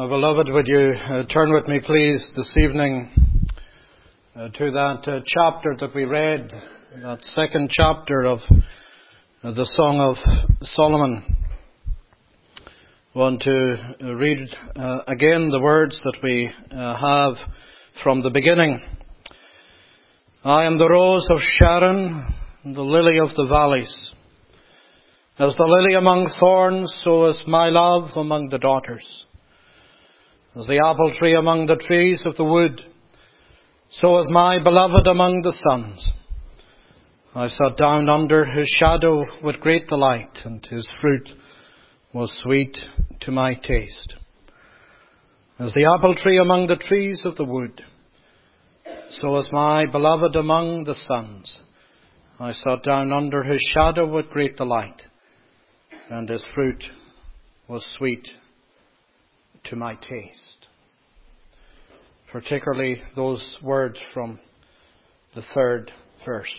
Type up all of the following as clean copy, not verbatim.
Beloved, would you turn with me, please, this evening to that chapter that we read, that second chapter of the Song of Solomon. I want to read again the words that we have from the beginning. I am the rose of Sharon, the lily of the valleys. As the lily among thorns, so is my love among the daughters. As the apple tree among the trees of the wood, so is my beloved among the sons. I sat down under his shadow with great delight, and his fruit was sweet to my taste. As the apple tree among the trees of the wood, so is my beloved among the sons. I sat down under his shadow with great delight, and his fruit was sweet to my taste. Particularly those words from the third verse.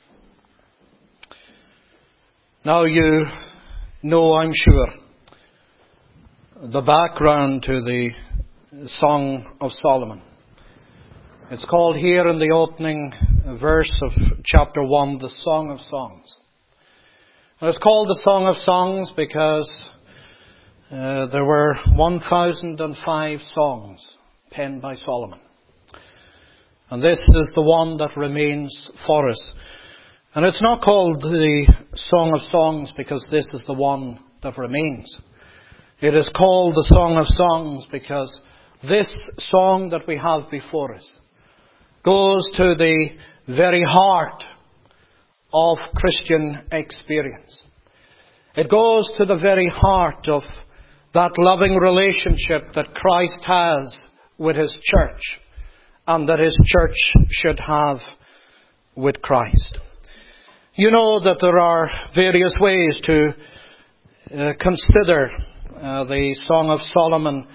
Now you know, I'm sure, the background to the Song of Solomon. It's called here in the opening verse of chapter 1, the Song of Songs. And it's called the Song of Songs because there were 1,005 songs penned by Solomon. And this is the one that remains for us. And it's not called the Song of Songs because this is the one that remains. It is called the Song of Songs because this song that we have before us goes to the very heart of Christian experience. It goes to the very heart of that loving relationship that Christ has with His church and that His church should have with Christ. You know that there are various ways to consider the Song of Solomon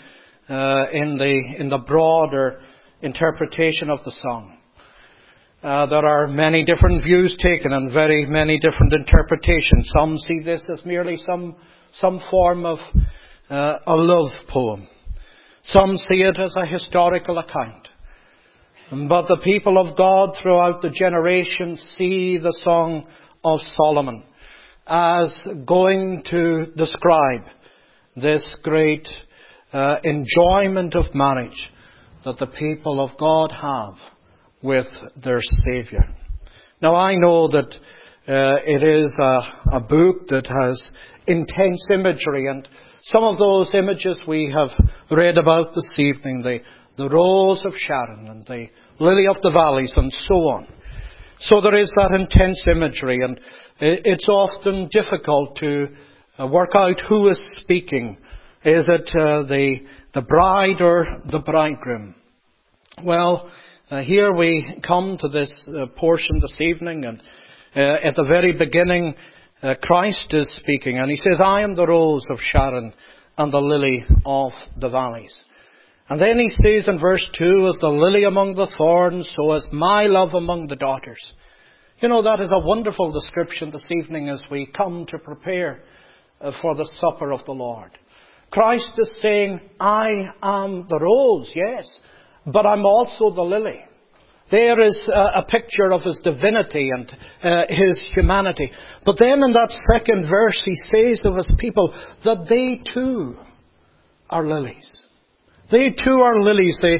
in the broader interpretation of the song. There are many different views taken and very many different interpretations. Some see this as merely some form of a love poem. Some see it as a historical account. But the people of God throughout the generations see the Song of Solomon as going to describe this great enjoyment of marriage that the people of God have with their Saviour. Now I know that it is a book that has intense imagery, and some of those images we have read about this evening, the rose of Sharon and the lily of the valleys and so on. So there is that intense imagery, and it's often difficult to work out who is speaking. Is it the bride or the bridegroom? Well, here we come to this portion this evening, and at the very beginning, Christ is speaking, and He says, I am the rose of Sharon and the lily of the valleys. And then He says in verse 2, as the lily among the thorns, so is my love among the daughters. You know, that is a wonderful description this evening as we come to prepare for the supper of the Lord. Christ is saying, I am the rose, yes, but I'm also the lily. There is a picture of His divinity and His humanity. But then in that second verse He says of His people that they too are lilies. They too are lilies. They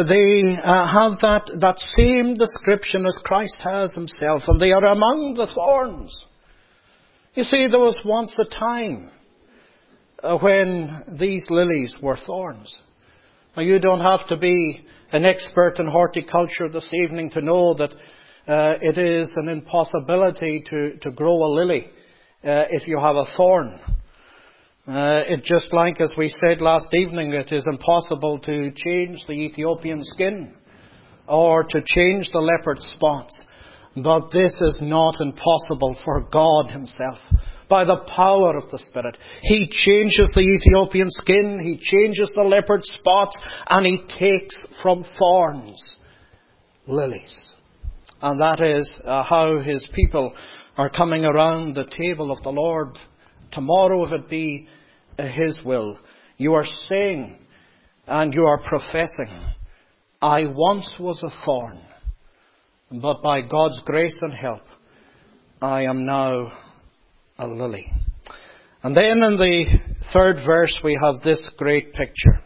have that same description as Christ has Himself, and they are among the thorns. You see, there was once a time when these lilies were thorns. Now, you don't have to be an expert in horticulture this evening to know that it is an impossibility to grow a lily if you have a thorn. It just like, as we said last evening, it is impossible to change the Ethiopian skin or to change the leopard spots. But this is not impossible for God Himself. By the power of the Spirit, He changes the Ethiopian skin, He changes the leopard spots, and He takes from thorns lilies. And that is how His people are coming around the table of the Lord tomorrow, if it be His will. You are saying and you are professing, I once was a thorn, but by God's grace and help, I am now a lily. And then in the third verse we have this great picture.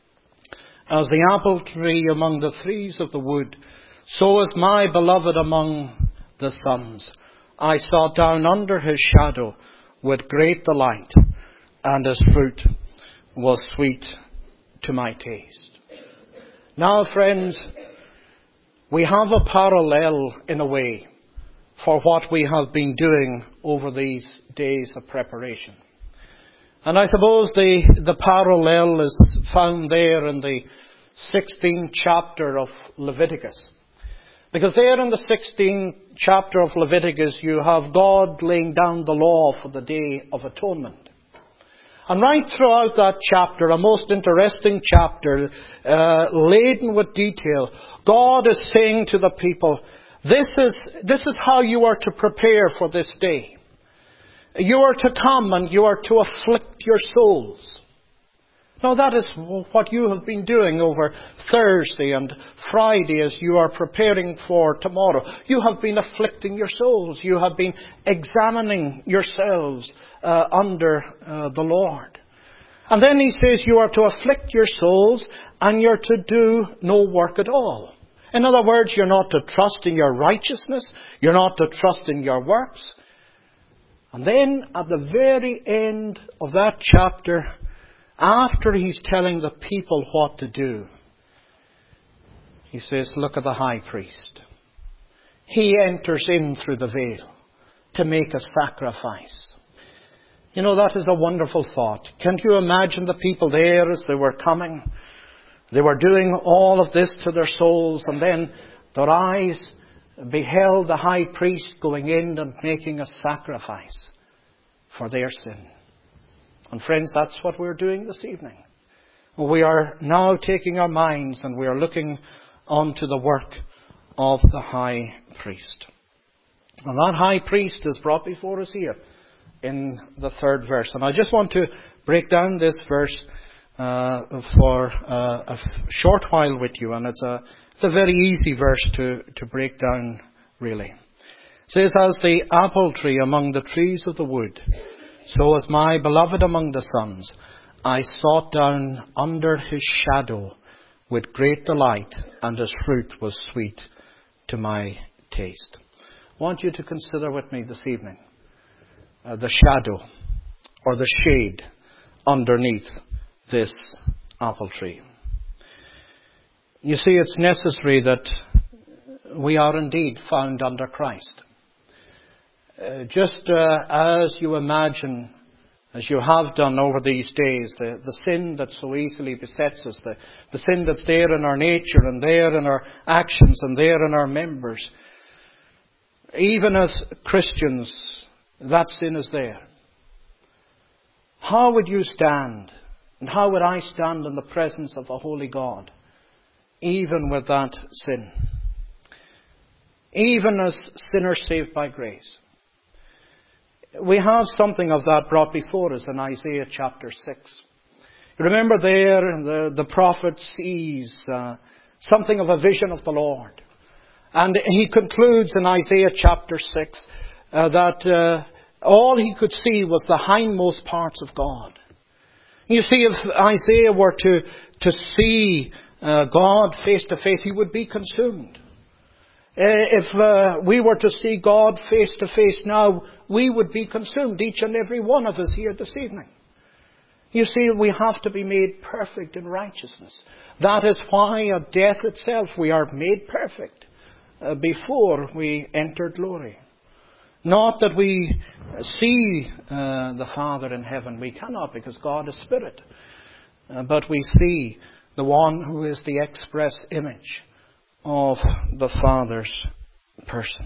As the apple tree among the trees of the wood, so is my beloved among the sons. I sat down under his shadow with great delight, and his fruit was sweet to my taste. Now, friends, we have a parallel in a way for what we have been doing over these days of preparation. And I suppose the parallel is found there in the 16th chapter of Leviticus. Because there in the 16th chapter of Leviticus, you have God laying down the law for the Day of Atonement. And right throughout that chapter, a most interesting chapter, laden with detail, God is saying to the people, this is how you are to prepare for this day. You are to come and you are to afflict your souls. Now that is what you have been doing over Thursday and Friday as you are preparing for tomorrow. You have been afflicting your souls. You have been examining yourselves under the Lord. And then he says you are to afflict your souls and you're to do no work at all. In other words, you're not to trust in your righteousness. You're not to trust in your works. And then at the very end of that chapter, after he's telling the people what to do, he says, look at the high priest. He enters in through the veil to make a sacrifice. You know, that is a wonderful thought. Can't you imagine the people there as they were coming? They were doing all of this to their souls, and then their eyes beheld the high priest going in and making a sacrifice for their sin. And friends, that's what we're doing this evening. We are now taking our minds and we are looking onto the work of the high priest. And that high priest is brought before us here in the third verse. And I just want to break down this verse for a short while with you. And it's a very easy verse to break down, really. It says, as the apple tree among the trees of the wood, so is my beloved among the sons. I sat down under his shadow with great delight, and his fruit was sweet to my taste. I want you to consider with me this evening the shadow or the shade underneath this apple tree. You see, it's necessary that we are indeed found under Christ. Just as you imagine, as you have done over these days, the sin that so easily besets us, the sin that's there in our nature and there in our actions and there in our members. Even as Christians, that sin is there. How would you stand, and how would I stand in the presence of a holy God, even with that sin? Even as sinners saved by grace. We have something of that brought before us in Isaiah chapter 6. You remember there the prophet sees something of a vision of the Lord. And he concludes in Isaiah chapter 6 that all he could see was the hindmost parts of God. You see, if Isaiah were to see God face to face, he would be consumed. If we were to see God face to face now, we would be consumed, each and every one of us here this evening. You see, we have to be made perfect in righteousness. That is why at death itself we are made perfect before we enter glory. Not that we see the Father in heaven. We cannot, because God is Spirit. But we see the one who is the express image of the Father's person.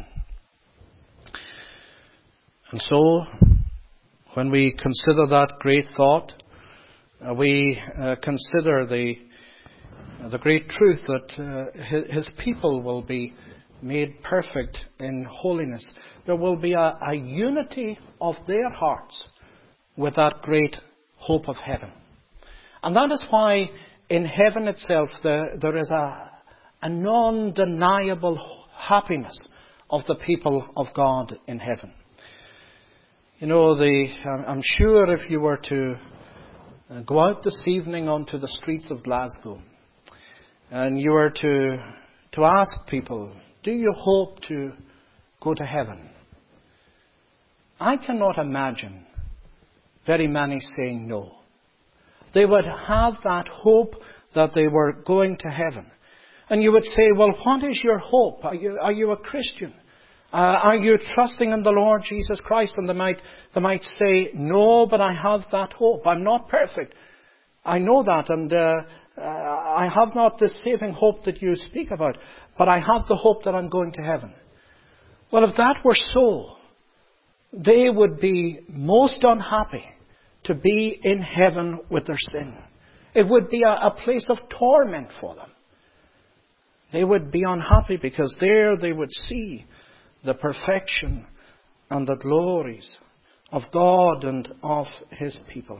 And so, when we consider that great thought, we consider the great truth that His people will be made perfect in holiness. There will be a unity of their hearts with that great hope of heaven. And that is why in heaven itself, there is a non-deniable happiness of the people of God in heaven. You know, I'm sure if you were to go out this evening onto the streets of Glasgow and you were to ask people, do you hope to go to heaven? I cannot imagine very many saying no. They would have that hope that they were going to heaven. And you would say, well, what is your hope? Are you a Christian? Are you trusting in the Lord Jesus Christ? And they might say, no, but I have that hope. I'm not perfect. I know that, and I have not the saving hope that you speak about, but I have the hope that I'm going to heaven. Well, if that were so, they would be most unhappy to be in heaven with their sin. It would be a place of torment for them. They would be unhappy because there they would see the perfection and the glories of God and of His people.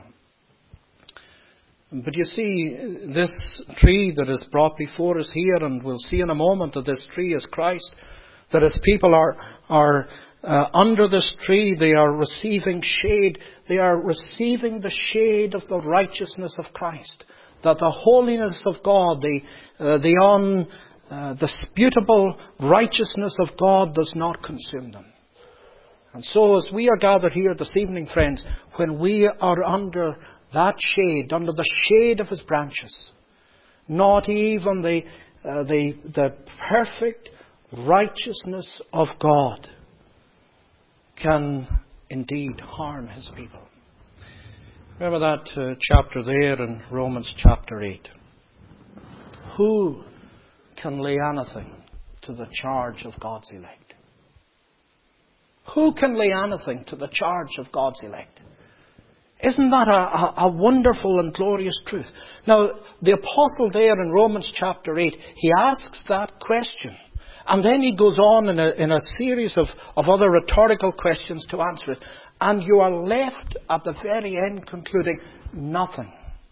But you see, this tree that is brought before us here, and we'll see in a moment that this tree is Christ, that as people are under this tree, they are receiving shade. They are receiving the shade of the righteousness of Christ. That the holiness of God, the disputable righteousness of God does not consume them. And so as we are gathered here this evening, friends, when we are under that shade, under the shade of His branches, not even the perfect righteousness of God can indeed harm His people. Remember that chapter there in Romans chapter 8. Who can lay anything to the charge of God's elect? Who can lay anything to the charge of God's elect? Isn't that a wonderful and glorious truth? Now, the apostle there in Romans chapter 8, he asks that question. And then he goes on in a series of other rhetorical questions to answer it. And you are left at the very end concluding, nothing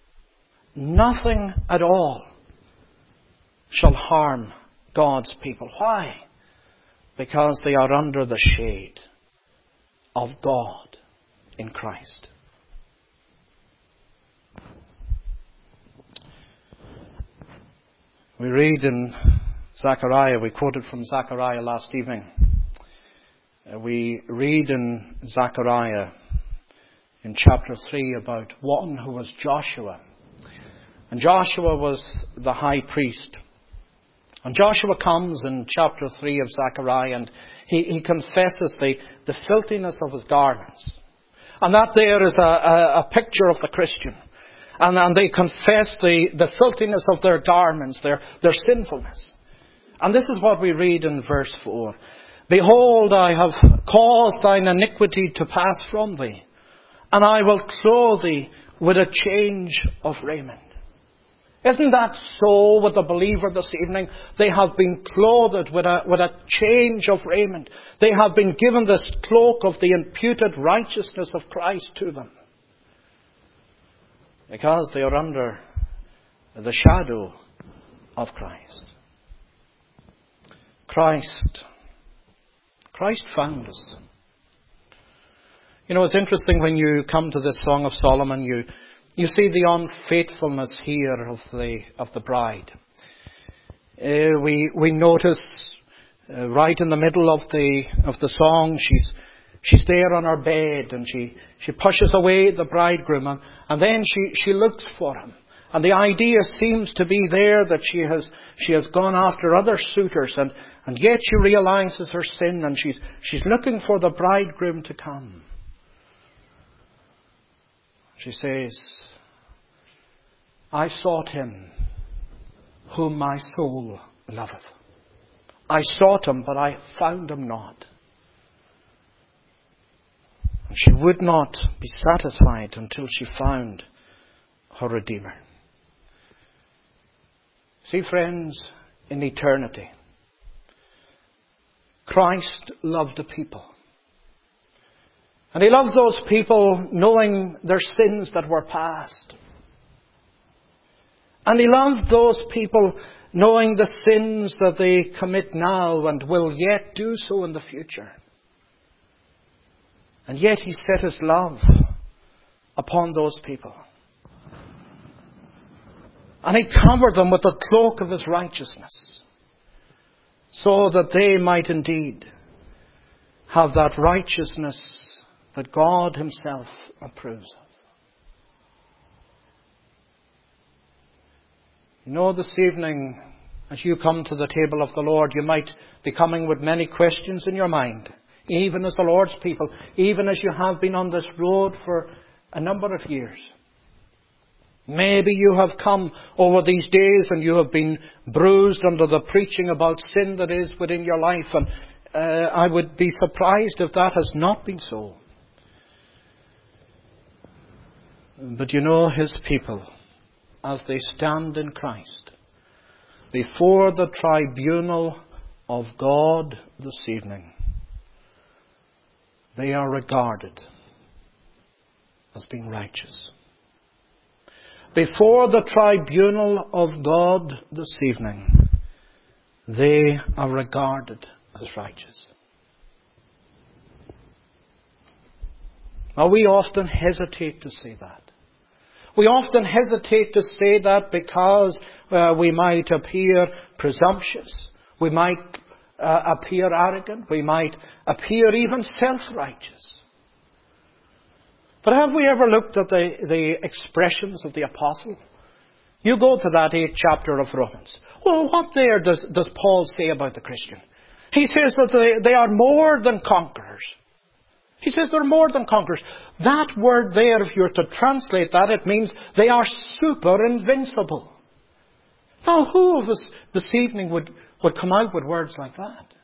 at all shall harm God's people. Why? Because they are under the shade of God in Christ. We read in Zechariah, we quoted from Zechariah last evening. We read in Zechariah in chapter 3 about one who was Joshua. And Joshua was the high priest. And Joshua comes in chapter 3 of Zechariah and he confesses the filthiness of his garments. And that there is a picture of the Christian. And they confess the filthiness of their garments, their sinfulness. And this is what we read in verse 4. Behold, I have caused thine iniquity to pass from thee, and I will clothe thee with a change of raiment. Isn't that so with the believer this evening? They have been clothed with a change of raiment. They have been given this cloak of the imputed righteousness of Christ to them. Because they are under the shadow of Christ. Christ found us. You know, it's interesting when you come to this Song of Solomon, you see the unfaithfulness here of the bride. We notice right in the middle of the song, she's there on her bed and she pushes away the bridegroom and then she looks for him. And the idea seems to be there that she has gone after other suitors and yet she realizes her sin and she's looking for the bridegroom to come. She says, I sought him whom my soul loveth. I sought him, but I found him not. And she would not be satisfied until she found her Redeemer. See, friends, in eternity, Christ loved a people. And He loved those people knowing their sins that were past. And He loves those people knowing the sins that they commit now and will yet do so in the future. And yet He set His love upon those people. And He covered them with the cloak of His righteousness, so that they might indeed have that righteousness that God Himself approves of. You know, this evening, as you come to the table of the Lord, you might be coming with many questions in your mind, even as the Lord's people, even as you have been on this road for a number of years. Maybe you have come over these days and you have been bruised under the preaching about sin that is within your life, and I would be surprised if that has not been so. But you know, His people, as they stand in Christ before the tribunal of God this evening, they are regarded as being righteous. Before the tribunal of God this evening, they are regarded as righteous. Now, we often hesitate to say that. We often hesitate to say that because we might appear presumptuous. We might appear arrogant. We might appear even self-righteous. But have we ever looked at the expressions of the apostle? You go to that 8th chapter of Romans. Well, what there does Paul say about the Christian? He says that they are more than conquerors. He says they're more than conquerors. That word there, if you're to translate that, it means they are super invincible. Now, who of us this evening would come out with words like that?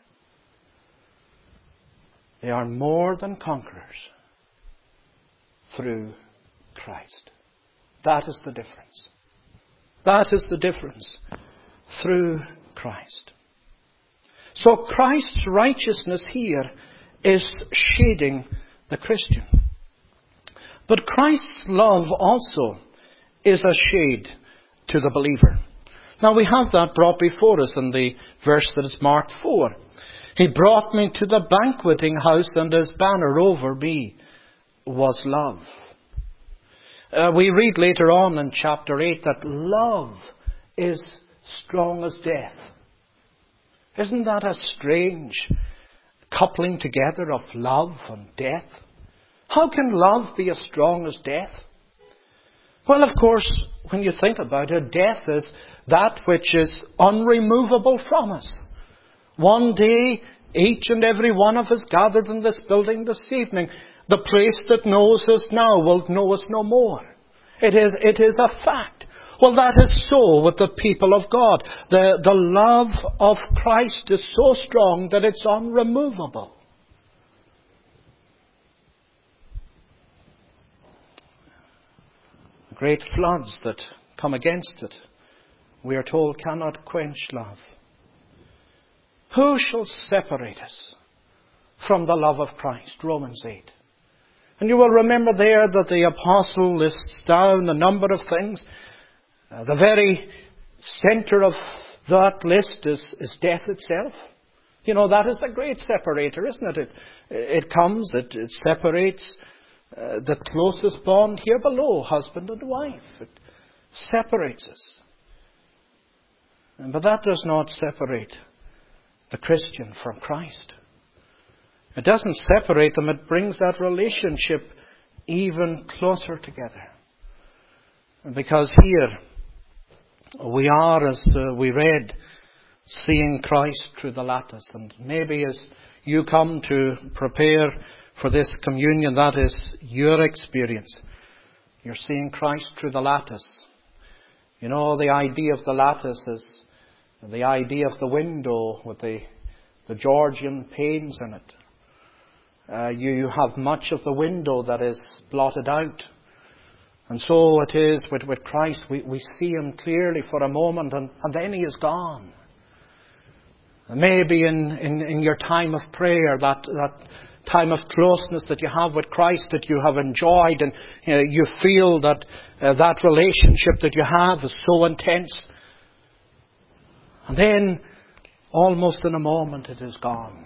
They are more than conquerors through Christ. That is the difference. That is the difference. Through Christ. So Christ's righteousness here is shading the Christian. But Christ's love also is a shade to the believer. Now we have that brought before us in the verse that is marked 4. He brought me to the banqueting house, and His banner over me was love. We read later on in chapter 8 that love is strong as death. Isn't that a strange coupling together of love and death? How can love be as strong as death? Well, of course, when you think about it, death is that which is unremovable from us. One day, each and every one of us gathered in this building this evening, the place that knows us now will know us no more. It is a fact. Well, that is so with the people of God. The love of Christ is so strong that it's unremovable. Great floods that come against it, we are told, cannot quench love. Who shall separate us from the love of Christ? Romans 8. And you will remember there that the apostle lists down a number of things. The very centre of that list is death itself. You know, that is the great separator, isn't it? It separates the closest bond here below, husband and wife. It separates us. But that does not separate the Christian from Christ. It doesn't separate them, it brings that relationship even closer together. Because here we are, as we read, seeing Christ through the lattice. And maybe as you come to prepare for this communion, that is your experience. You're seeing Christ through the lattice. You know, the idea of the lattice is the idea of the window with the Georgian panes in it. You have much of the window that is blotted out. And so it is with Christ. We see Him clearly for a moment and then He is gone. Maybe in your time of prayer that time of closeness that you have with Christ that you have enjoyed, and you feel that that relationship that you have is so intense. And then, almost in a moment, it is gone.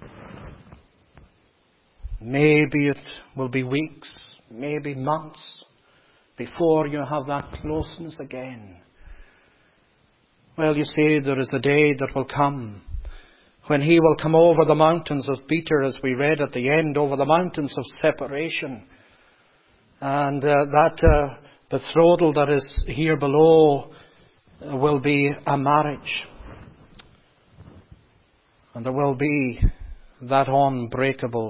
Maybe it will be weeks, maybe months, before you have that closeness again. Well, you see, there is a day that will come when He will come over the mountains of Peter, as we read at the end, over the mountains of separation. And that betrothal that is here below will be a marriage. And there will be that unbreakable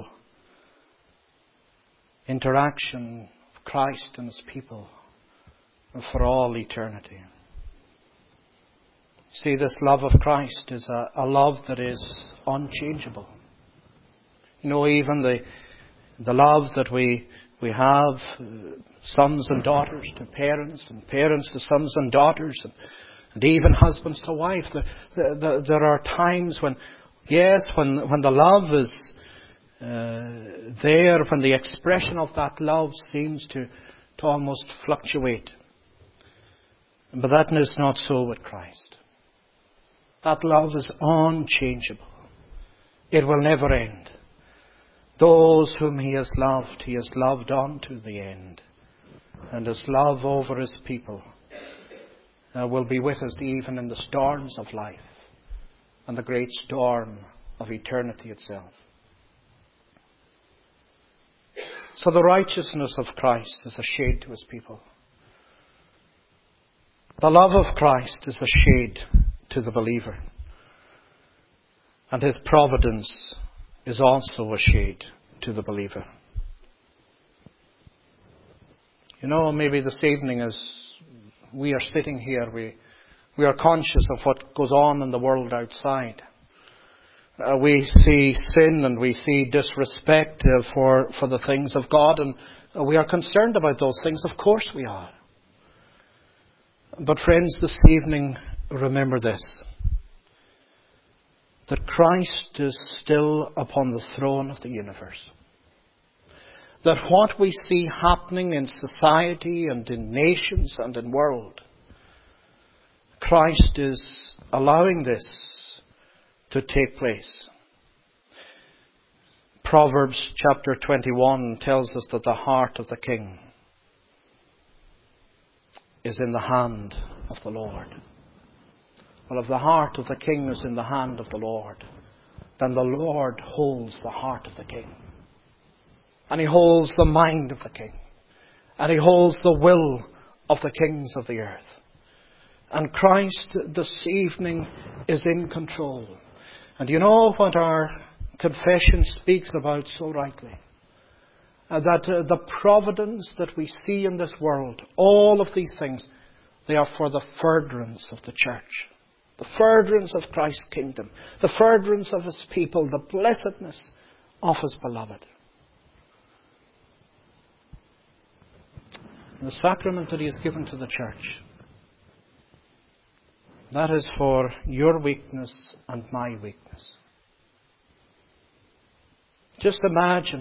interaction of Christ and His people for all eternity. See, this love of Christ is a love that is unchangeable. You know, even the love that we have, sons and daughters to parents, and parents to sons and daughters, and even husbands to wife. There are times when, yes, when the love is there, when the expression of that love seems to almost fluctuate. But that is not so with Christ. That love is unchangeable. It will never end. Those whom He has loved unto the end. And His love over His people will be with us even in the storms of life and the great storm of eternity itself. So the righteousness of Christ is a shade to His people. The love of Christ is a shade to the believer. And His providence is also a shade to the believer. You know, maybe this evening as we are sitting here, we are conscious of what goes on in the world outside. We see sin and we see disrespect for the things of God, and we are concerned about those things. Of course we are. But friends, this evening, remember this: that Christ is still upon the throne of the universe. That what we see happening in society and in nations and in world, Christ is allowing this to take place. Proverbs chapter 21 tells us that the heart of the king is in the hand of the Lord. Well, if the heart of the king is in the hand of the Lord, then the Lord holds the heart of the king. And He holds the mind of the king. And He holds the will of the kings of the earth. And Christ this evening is in control. And you know what our confession speaks about so rightly? That the providence that we see in this world, all of these things, they are for the furtherance of the church. The furtherance of Christ's kingdom. The furtherance of His people. The blessedness of His beloved. The sacrament that He has given to the church, that is for your weakness and my weakness. Just imagine.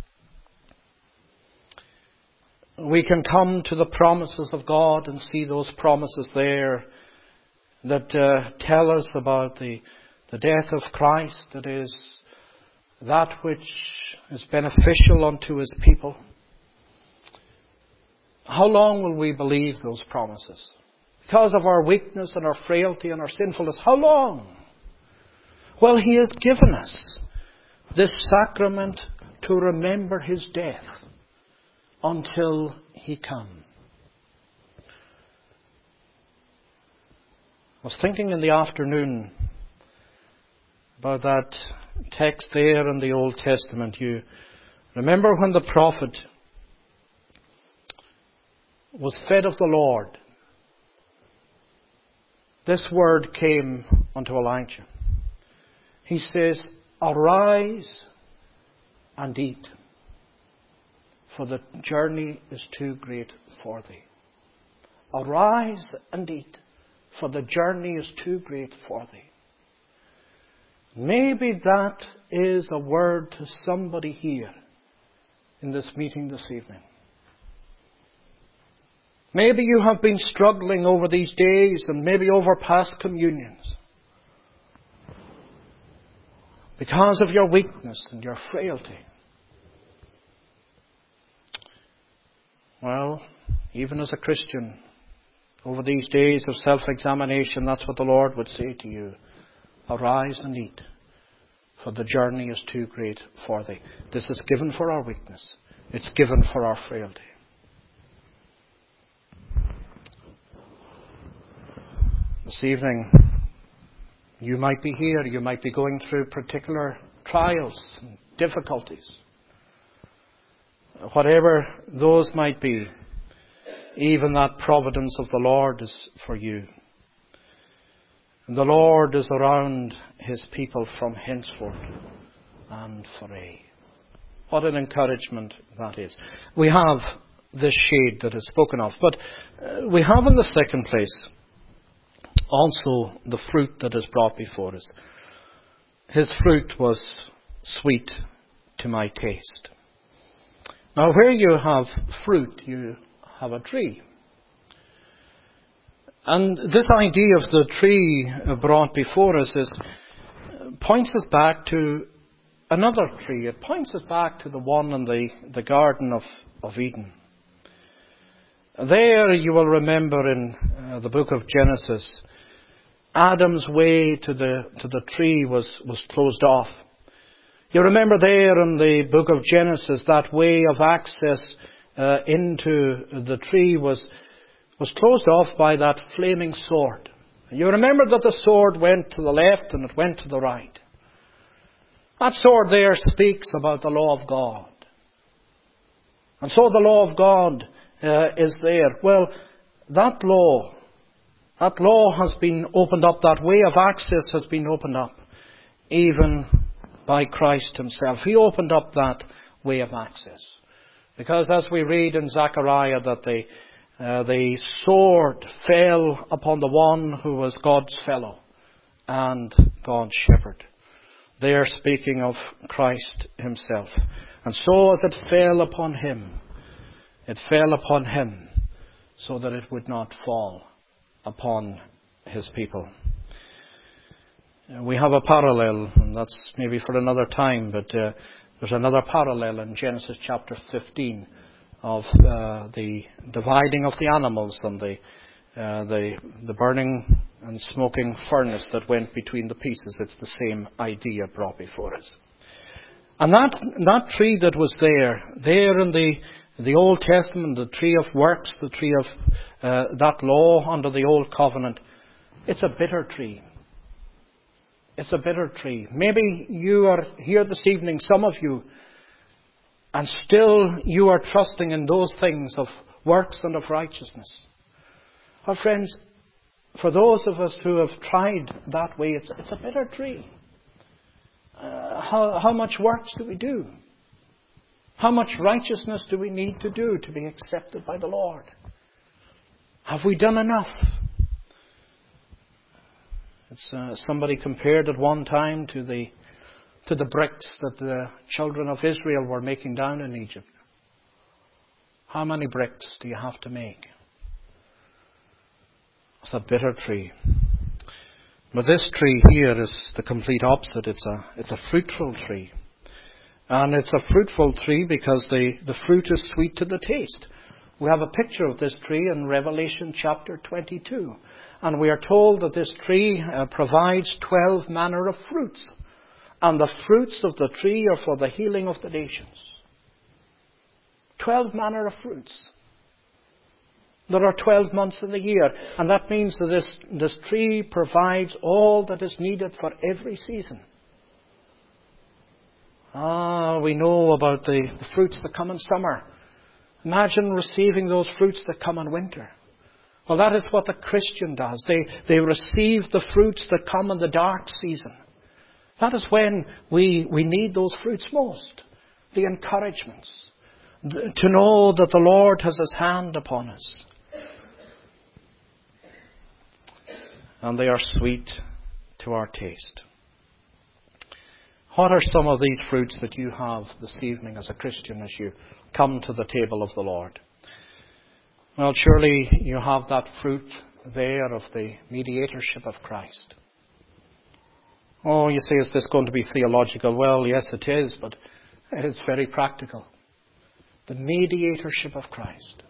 We can come to the promises of God and see those promises there that tell us about the death of Christ, that is that which is beneficial unto His people. How long will we believe those promises? Because of our weakness and our frailty and our sinfulness, how long? Well, He has given us this sacrament to remember His death until He come. I was thinking in the afternoon about that text there in the Old Testament. You remember when the prophet was fed of the Lord, this word came unto Elijah. He says, "Arise and eat, for the journey is too great for thee." Arise and eat, for the journey is too great for thee. Maybe that is a word to somebody here in this meeting this evening. Maybe you have been struggling over these days and maybe over past communions because of your weakness and your frailty. Well, even as a Christian, over these days of self-examination, that's what the Lord would say to you. Arise and eat, for the journey is too great for thee. This is given for our weakness. It's given for our frailty. This evening, you might be here. You might be going through particular trials and difficulties. Whatever those might be, even that providence of the Lord is for you. And the Lord is around His people from henceforth and forever. What an encouragement that is. We have this shade that is spoken of, but we have in the second place also the fruit that is brought before us. His fruit was sweet to my taste. Now, where you have fruit, you have a tree. And this idea of the tree brought before us points us back to another tree. It points us back to the one in the Garden of Eden. There, you will remember in the book of Genesis, Adam's way to the tree was closed off. You remember there in the book of Genesis, that way of access into the tree was closed off by that flaming sword. You remember that the sword went to the left and it went to the right. That sword there speaks about the law of God. And so the law of God is there. Well, that law has been opened up. That way of access has been opened up, even by Christ Himself. He opened up that way of access. Because as we read in Zechariah that the sword fell upon the one who was God's fellow and God's shepherd. They are speaking of Christ Himself. And so as it fell upon Him so that it would not fall upon His people. We have a parallel, and that's maybe for another time, but there's another parallel in Genesis chapter 15 of the dividing of the animals and the burning and smoking furnace that went between the pieces. It's the same idea brought before us. And that tree that was there in the Old Testament, the tree of works, the tree of that law under the Old Covenant, it's a bitter tree. It's a bitter tree. Maybe you are here this evening, some of you, and still you are trusting in those things of works and of righteousness. Our friends, for those of us who have tried that way, it's a bitter tree. How much works do we do? How much righteousness do we need to do to be accepted by the Lord? Have we done enough? Somebody compared at one time to the bricks that the children of Israel were making down in Egypt. How many bricks do you have to make? It's a bitter tree. But this tree here is the complete opposite. It's a fruitful tree. And it's a fruitful tree because the fruit is sweet to the taste. We have a picture of this tree in Revelation chapter 22. And we are told that this tree provides 12 manner of fruits. And the fruits of the tree are for the healing of the nations. 12 manner of fruits. There are 12 months in the year. And that means that this tree provides all that is needed for every season. We know about the fruits that come in summer. Imagine receiving those fruits that come in winter. Well, that is what the Christian does. They receive the fruits that come in the dark season. That is when we need those fruits most. The encouragements. To know that the Lord has His hand upon us. And they are sweet to our taste. What are some of these fruits that you have this evening as a Christian as you come to the table of the Lord? Well, surely you have that fruit there of the mediatorship of Christ. Oh, you say, is this going to be theological? Well, yes, it is, but it's very practical. The mediatorship of Christ.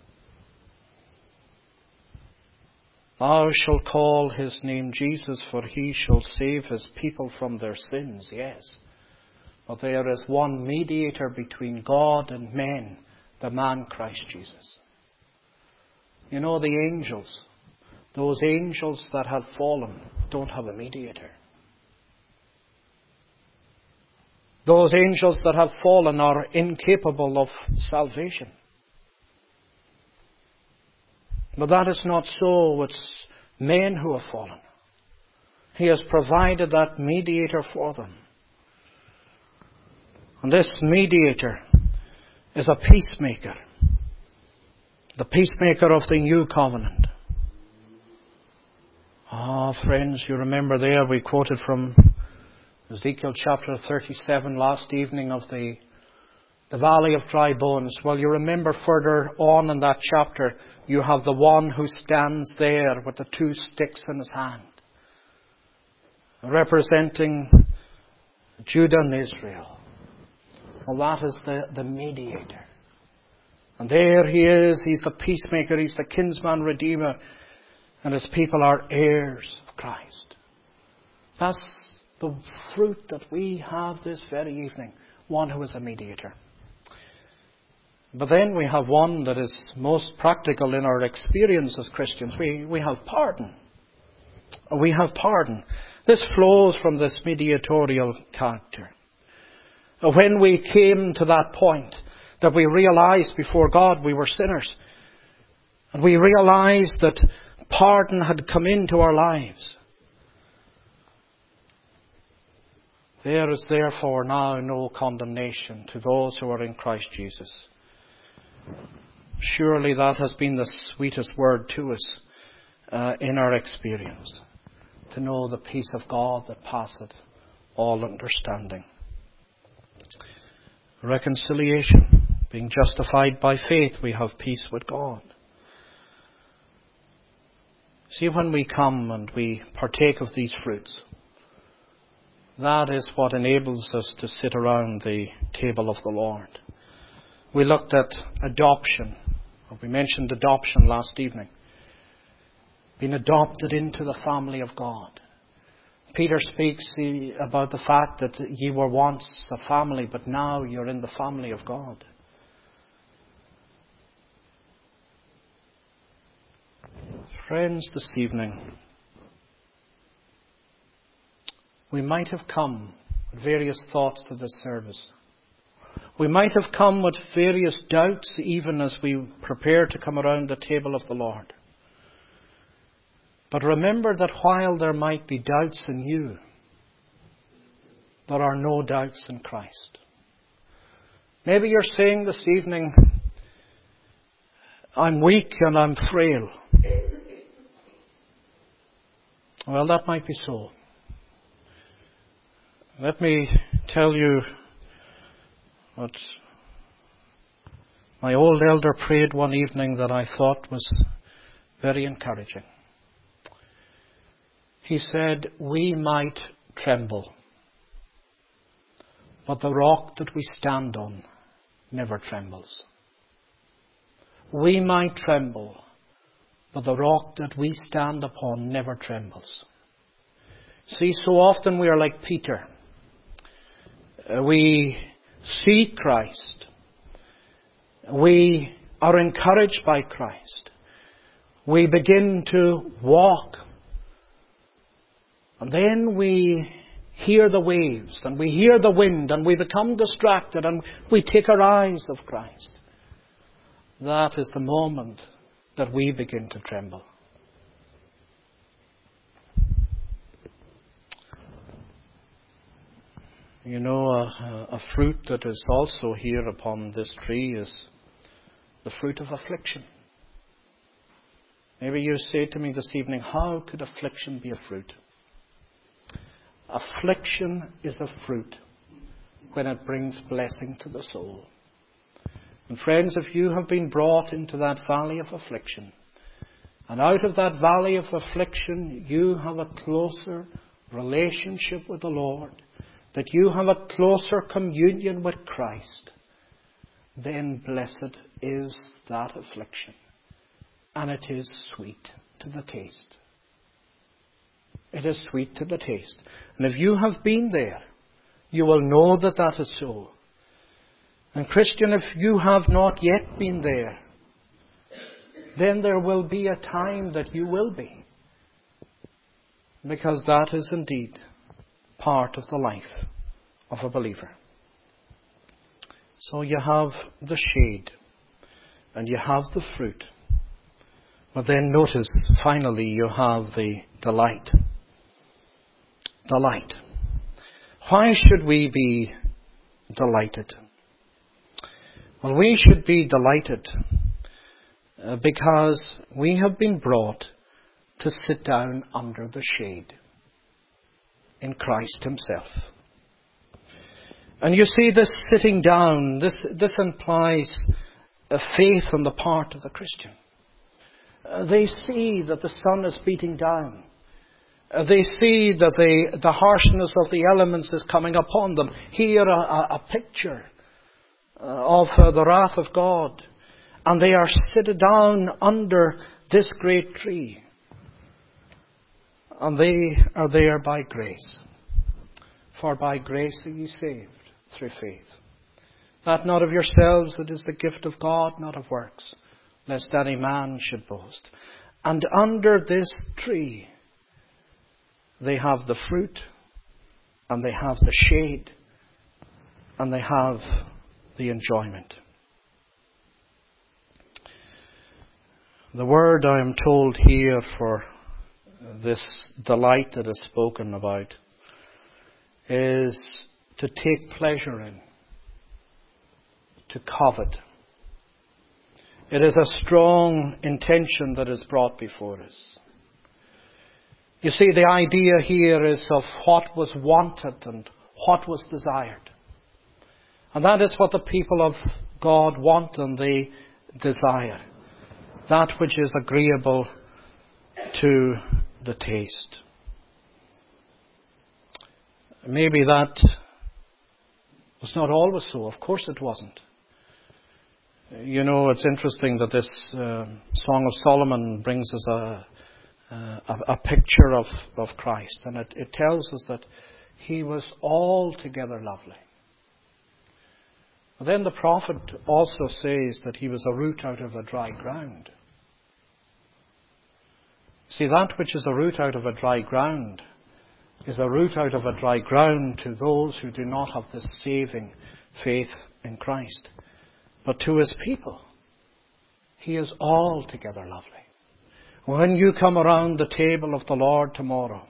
Thou shalt call his name Jesus, for he shall save his people from their sins. Yes. But there is one mediator between God and men, the man Christ Jesus. You know, the angels, those angels that have fallen, don't have a mediator. Those angels that have fallen are incapable of salvation. But that is not so with men who have fallen. He has provided that mediator for them. And this mediator is a peacemaker. The peacemaker of the new covenant. Friends, you remember there we quoted from Ezekiel chapter 37 last evening of the valley of dry bones. Well, you remember further on in that chapter, you have the one who stands there with the two sticks in his hand, representing Judah and Israel. Well, that is the mediator. And there he is. He's the peacemaker. He's the kinsman redeemer. And his people are heirs of Christ. That's the fruit that we have this very evening. One who is a mediator. But then we have one that is most practical in our experience as Christians. We have pardon. We have pardon. This flows from this mediatorial character. When we came to that point that we realized before God we were sinners, and we realized that pardon had come into our lives, there is therefore now no condemnation to those who are in Christ Jesus. Surely that has been the sweetest word to us in our experience, to know the peace of God that passeth all understanding. Reconciliation. Being justified by faith, we have peace with God. See, when we come and we partake of these fruits, that is what enables us to sit around the table of the Lord. We looked at adoption. We mentioned adoption last evening. Being adopted into the family of God. Peter speaks about the fact that ye were once a family, but now you're in the family of God. Friends, this evening, we might have come with various thoughts to this service. We might have come with various doubts even as we prepare to come around the table of the Lord. But remember that while there might be doubts in you, there are no doubts in Christ. Maybe you're saying this evening, I'm weak and I'm frail. Well, that might be so. Let me tell you what my old elder prayed one evening that I thought was very encouraging. He said, we might tremble, but the rock that we stand on never trembles. We might tremble, but the rock that we stand upon never trembles. See, so often we are like Peter. We see Christ. We are encouraged by Christ. We begin to walk. And then we hear the waves and we hear the wind and we become distracted and we take our eyes off Christ. That is the moment that we begin to tremble. You know, a fruit that is also here upon this tree is the fruit of affliction. Maybe you say to me this evening, how could affliction be a fruit? Affliction is a fruit. when it brings blessing to the soul. And friends, if you have been brought into that valley of affliction, and out of that valley of affliction you have a closer relationship with the Lord, that you have a closer communion with Christ, then blessed is that affliction. And it is sweet to the taste. It is sweet to the taste. And if you have been there, you will know that that is so. And Christian, if you have not yet been there, then there will be a time that you will be. Because that is indeed part of the life of a believer. So you have the shade and you have the fruit. But then notice, finally, you have the delight. Delight. Why should we be delighted? Well, we should be delighted because we have been brought to sit down under the shade in Christ Himself. And you see, this sitting down, this implies a faith on the part of the Christian. They see that the sun is beating down. They see that the harshness of the elements is coming upon them. Here a picture of the wrath of God. And they are seated down under this great tree. And they are there by grace. For by grace are ye saved through faith. That not of yourselves, it is the gift of God, not of works, lest any man should boast. And under this tree, they have the fruit, and they have the shade, and they have the enjoyment. The word, I am told here, for this delight that is spoken about is to take pleasure in, to covet. It is a strong intention that is brought before us. You see, the idea here is of what was wanted and what was desired. And that is what the people of God want and they desire. That which is agreeable to the taste. Maybe that was not always so. Of course it wasn't. You know, it's interesting that this Song of Solomon brings us a picture of Christ. And it tells us that He was altogether lovely. And then the prophet also says that He was a root out of a dry ground. See, that which is a root out of a dry ground is a root out of a dry ground to those who do not have this saving faith in Christ. But to His people, He is altogether lovely. When you come around the table of the Lord tomorrow,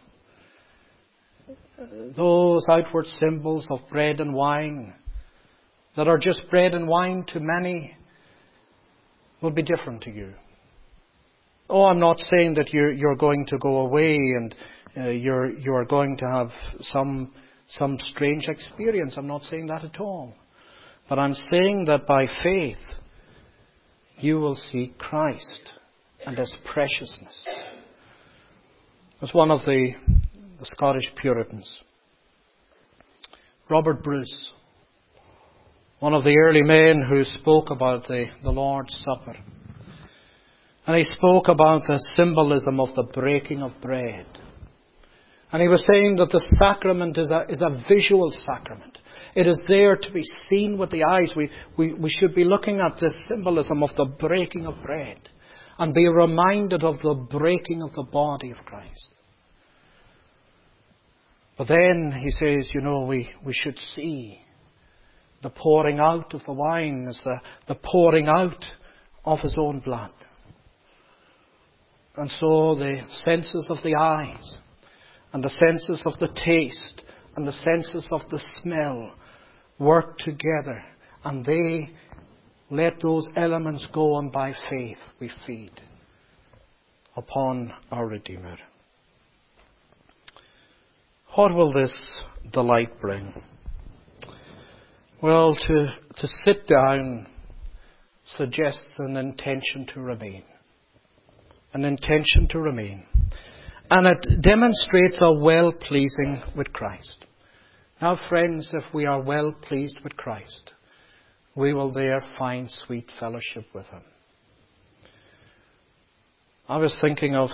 those outward symbols of bread and wine that are just bread and wine to many will be different to you. Oh, I'm not saying that you're going to go away and you're going to have some strange experience. I'm not saying that at all. But I'm saying that by faith you will see Christ and His preciousness. As one of the Scottish Puritans, Robert Bruce, one of the early men who spoke about the Lord's Supper. And he spoke about the symbolism of the breaking of bread. And he was saying that the sacrament is a visual sacrament. It is there to be seen with the eyes. We should be looking at this symbolism of the breaking of bread and be reminded of the breaking of the body of Christ. But then he says, you know, we should see the pouring out of the wine as the pouring out of His own blood. And so the senses of the eyes and the senses of the taste and the senses of the smell work together, and they let those elements go, and by faith we feed upon our Redeemer. What will this delight bring? Well, to sit down suggests an intention to remain. An intention to remain. And it demonstrates a well-pleasing with Christ. Now, friends, if we are well pleased with Christ, we will there find sweet fellowship with Him. I was thinking of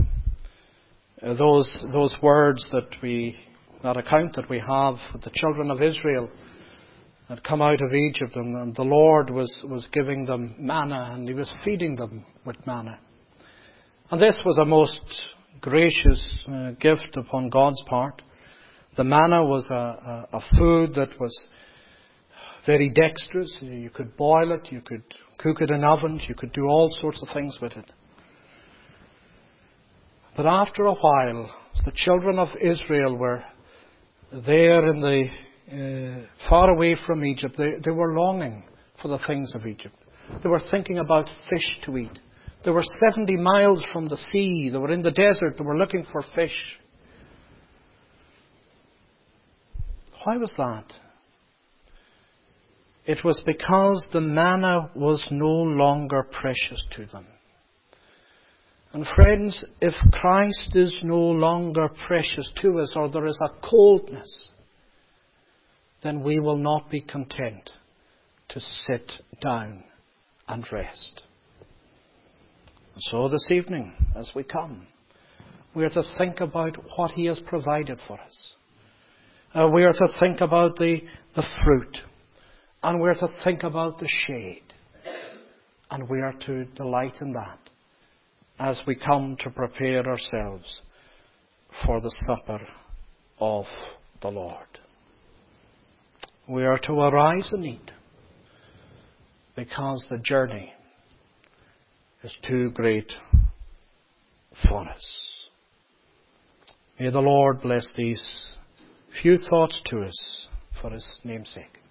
those words that account that we have with the children of Israel had come out of Egypt, and the Lord was giving them manna, and He was feeding them with manna. And this was a most gracious gift upon God's part. The manna was a food that was very dexterous. You could boil it, you could cook it in ovens, you could do all sorts of things with it. But after a while, the children of Israel were there in the far away from Egypt. They were longing for the things of Egypt. They were thinking about fish to eat. They were 70 miles from the sea. They were in the desert. They were looking for fish. Why was that? It was because the manna was no longer precious to them. And friends, if Christ is no longer precious to us, or there is a coldness, then we will not be content to sit down and rest. And so this evening, as we come, we are to think about what He has provided for us. We are to think about the fruit. And we are to think about the shade. And we are to delight in that as we come to prepare ourselves for the supper of the Lord. We are to arise and eat, because the journey is too great for us. May the Lord bless these few thoughts to us for His name's sake.